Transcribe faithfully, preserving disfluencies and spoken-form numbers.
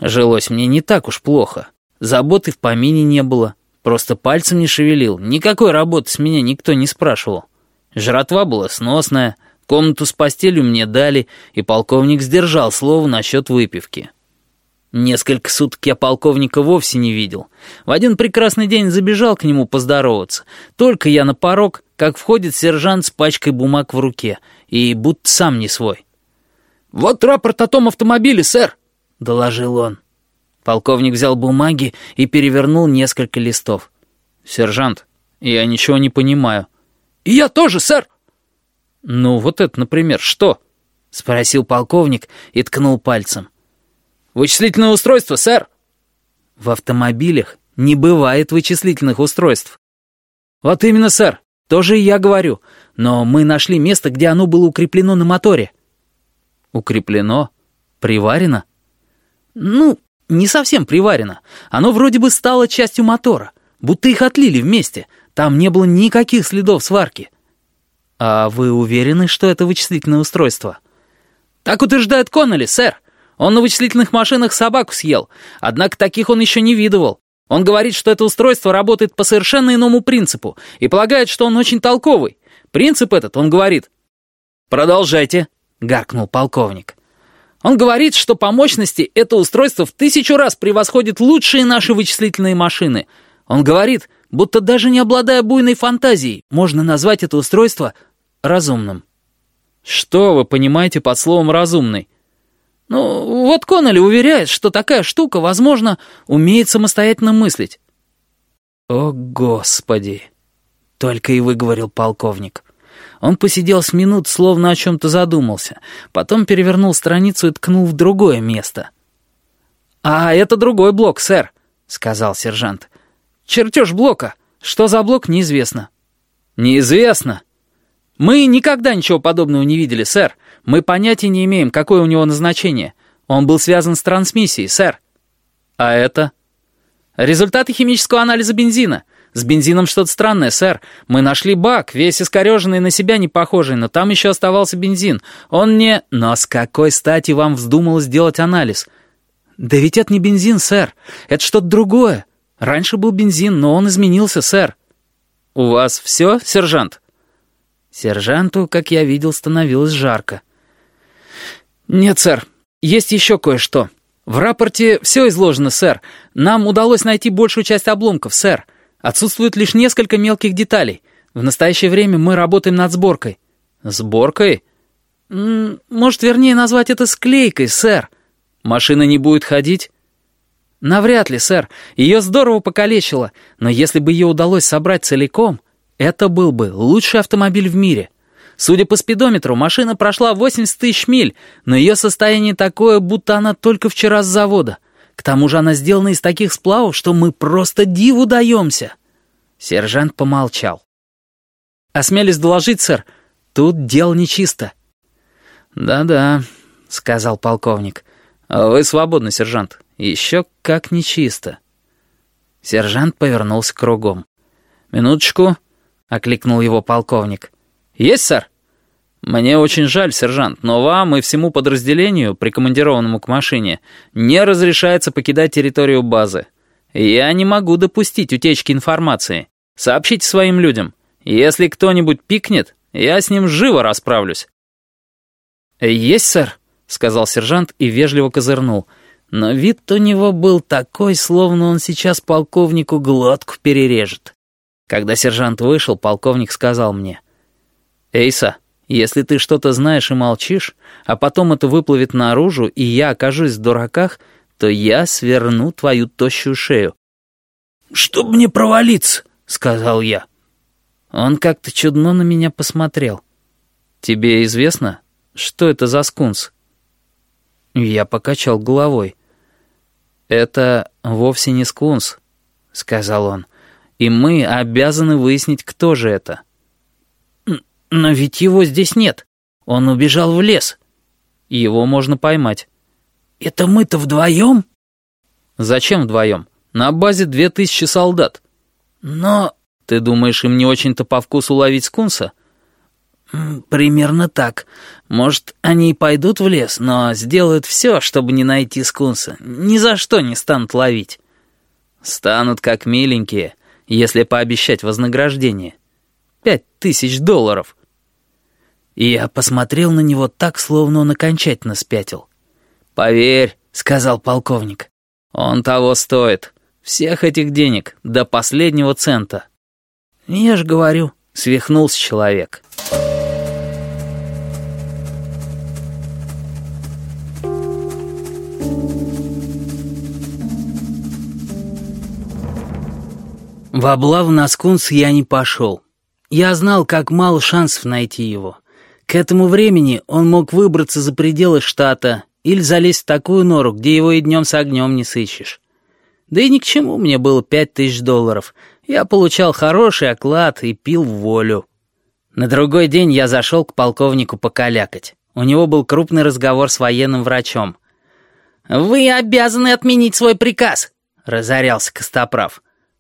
Жилось мне не так уж плохо. Заботы в помине не было. Просто пальцем не шевелил. Никакой работы с меня никто не спрашивал. Жратва была сносная, комнату с постелью мне дали, и полковник сдержал слово насчет выпивки. Несколько суток я полковника вовсе не видел. В один прекрасный день забежал к нему поздороваться. Только я на порог, как входит сержант с пачкой бумаг в руке, и будто сам не свой. «Вот рапорт о том автомобиле, сэр», — доложил он. Полковник взял бумаги и перевернул несколько листов. «Сержант, я ничего не понимаю». «И я тоже, сэр!» «Ну, вот это, например, что?» — спросил полковник и ткнул пальцем. «Вычислительное устройство, сэр!» «В автомобилях не бывает вычислительных устройств». «Вот именно, сэр, тоже и я говорю, но мы нашли место, где оно было укреплено на моторе». «Укреплено? Приварено?» «Ну, не совсем приварено. Оно вроде бы стало частью мотора, будто их отлили вместе. Там не было никаких следов сварки». «А вы уверены, что это вычислительное устройство?» «Так утверждает Коннелли, сэр. Он на вычислительных машинах собаку съел, однако таких он еще не видывал. Он говорит, что это устройство работает по совершенно иному принципу и полагает, что он очень толковый. Принцип этот, он говорит...» «Продолжайте», — гаркнул полковник. «Он говорит, что по мощности это устройство в тысячу раз превосходит лучшие наши вычислительные машины. Он говорит, будто даже не обладая буйной фантазией, можно назвать это устройство разумным». «Что вы понимаете под словом «разумный»?» «Ну, вот Коннелли уверяет, что такая штука, возможно, умеет самостоятельно мыслить». «О, Господи!» — только и выговорил полковник. Он посидел с минут, словно о чем-то задумался, потом перевернул страницу и ткнул в другое место. «А это другой блок, сэр», — сказал сержант. «Чертеж блока. Что за блок, неизвестно». «Неизвестно? Мы никогда ничего подобного не видели, сэр. Мы понятия не имеем, какое у него назначение. Он был связан с трансмиссией, сэр». «А это?» «Результаты химического анализа бензина. С бензином что-то странное, сэр. Мы нашли бак, весь искореженный, на себя не похожий, но там еще оставался бензин. Он не...» «Но с какой стати вам вздумалось сделать анализ?» «Да ведь это не бензин, сэр. Это что-то другое. Раньше был бензин, но он изменился, сэр». «У вас все, сержант?» Сержанту, как я видел, становилось жарко. «Нет, сэр, есть еще кое-что. В рапорте все изложено, сэр. Нам удалось найти большую часть обломков, сэр. Отсутствует лишь несколько мелких деталей. В настоящее время мы работаем над сборкой». «Сборкой?» М-м, «Может, вернее назвать это склейкой, сэр». «Машина не будет ходить?» «Навряд ли, сэр. Ее здорово покалечило. Но если бы ее удалось собрать целиком, это был бы лучший автомобиль в мире. Судя по спидометру, машина прошла восемьдесят тысяч миль, но ее состояние такое, будто она только вчера с завода. К тому же она сделана из таких сплавов, что мы просто диву даемся». Сержант помолчал. «Осмелюсь доложить, сэр, тут дело нечисто». «Да-да», — сказал полковник. «Вы свободны, сержант. Еще как нечисто». Сержант повернулся кругом. «Минуточку», — окликнул его полковник. «Есть, сэр?» «Мне очень жаль, сержант, но вам и всему подразделению, прикомандированному к машине, не разрешается покидать территорию базы. Я не могу допустить утечки информации. Сообщите своим людям. Если кто-нибудь пикнет, я с ним живо расправлюсь». «Есть, сэр», — сказал сержант и вежливо козырнул. Но вид у него был такой, словно он сейчас полковнику глотку перережет. Когда сержант вышел, полковник сказал мне: «Эйса, если ты что-то знаешь и молчишь, а потом это выплывет наружу, и я окажусь в дураках, то я сверну твою тощую шею». «Чтоб мне провалиться», — сказал я. Он как-то чудно на меня посмотрел. «Тебе известно, что это за скунс?» Я покачал головой. «Это вовсе не скунс», — сказал он. «И мы обязаны выяснить, кто же это». «Но ведь его здесь нет. Он убежал в лес». «Его можно поймать». «Это мы-то вдвоем?» «Зачем вдвоем? На базе две тысячи солдат». «Но...» «Ты думаешь, им не очень-то по вкусу ловить скунса?» «Примерно так. Может, они и пойдут в лес, но сделают все, чтобы не найти скунса. Ни за что не станут ловить». «Станут как миленькие, если пообещать вознаграждение. Пять тысяч долларов». И я посмотрел на него так, словно он окончательно спятил. «Поверь», — сказал полковник, — «он того стоит. Всех этих денег, до последнего цента». «Я ж говорю», — свихнулся человек. В облаву на скунса я не пошел. Я знал, как мало шансов найти его. К этому времени он мог выбраться за пределы штата или залезть в такую нору, где его и днем с огнем не сыщешь. Да и ни к чему мне было пять тысяч долларов. Я получал хороший оклад и пил в волю. На другой день я зашел к полковнику покалякать. У него был крупный разговор с военным врачом. «Вы обязаны отменить свой приказ», — разорялся Костоправ.